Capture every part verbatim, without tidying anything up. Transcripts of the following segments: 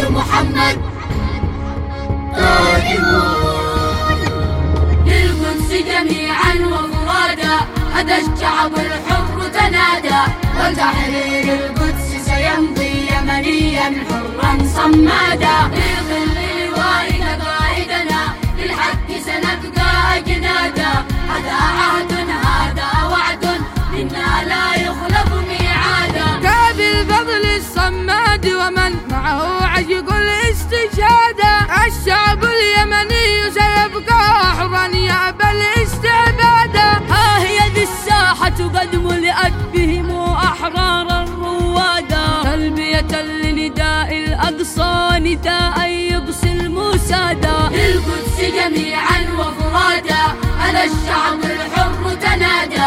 وعد محمد قائمون للقدس جميعا وفرادا، هذا الشعب الحر تنادى، وتحرير القدس سيمضي يمنيا حرا صمادا. في ظل لوائك قائدنا للحق سنبقى أجنادا، هذا عهد هذا وعد منا لا يخلف ميعادا. كاب الفضل الصماد ومن معه عشق الاستشهاد، الشعب اليمني سيبقى حرا يأبى الاستعباد. ها هي ذي الساحة قد ملئت بهم أحرارا روادا، تلبية لنداء الأقصى نداء يبصي المسادا. للقدس جميعا وفرادا، على الشعب الحر تنادى،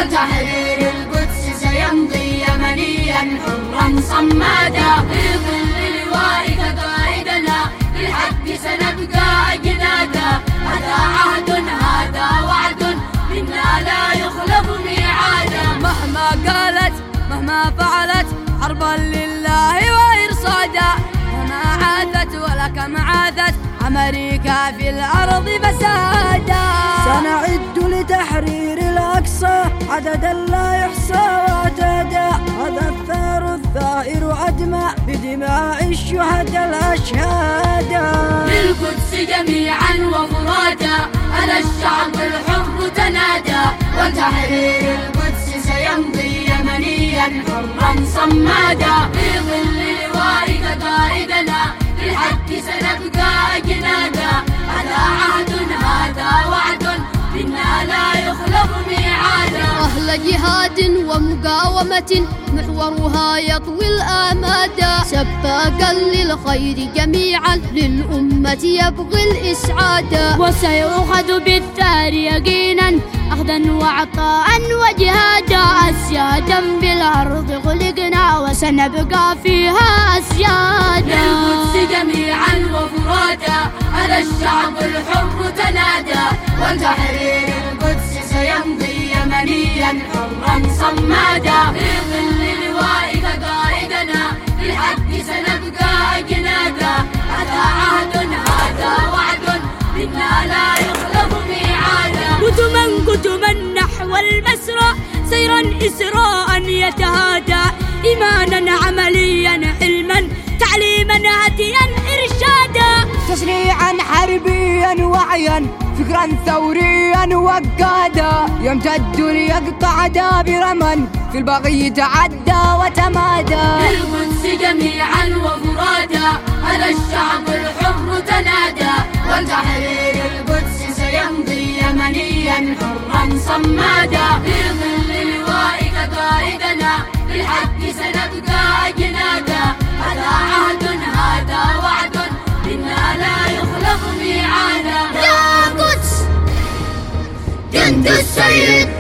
وتحرير القدس سيمضي يمنيا حرا صمادا. في ظل لوائك قائدنا للحق سنبقى أجنادا، هذا عهد هذا وعد منا لا يخلف ميعادا. مهما قالت مهما فعلت حربا لله وإرصادا، وما عاثت ولا كم عاثت أمريكا في الأرض فسادا. سنعد لتحرير الأقصى عددا لا يحصى وعتادا، هذا الثار الثائر أدمى بدماء الشهداء الأشهادا. للقدس جميعا وفرادا، على الشعب الحر تنادى، وتحرير القدس سيمضي يمنيا حرا صمادا. في ظل لوائك قائدنا للحق سنبقى أجنادا، هذا عهد هذا وعد منا لا يخلف ميعادا. أهل جهاد ومقاومة محورها يطوي الآماد، سباقا للخير جميعا للأمة يبغي الإسعاد. وسيؤخذ بالثار يقينا أخذا وعطاء وجهادا، أسيادا بالأرض خلقنا وسنبقى فيها أسيادا. للقدس جميعا وفرادا، على الشعب الحر تنادى، وتحرير القدس سيمضي يمنيا حرا صمادا. في ظل لوائك قائدنا للحق سنبقى أجنادا، هذا عهد هذا وعد منا لا يخلف ميعادا. قدما قدما نحو المسرى سيرا إسراء يتهادى، إيمانا عمليا علما تعليما هديا إرشادا. تشريعا حربيا وعيا فكرا ثوريا وقادا، يمتد ليقطع دابر من في البغي يتعدى وتمادى. للقدس جميعا وفرادا، على الشعب الحر تنادى، وتحرير القدس سيمضي يمنيا حرا صمادا. في ظل لوائك قائدنا للحق سنبقى أجنادا، هذا عهد هذا وعد منا لا يخلف ميعادا. يا قدس جند السيد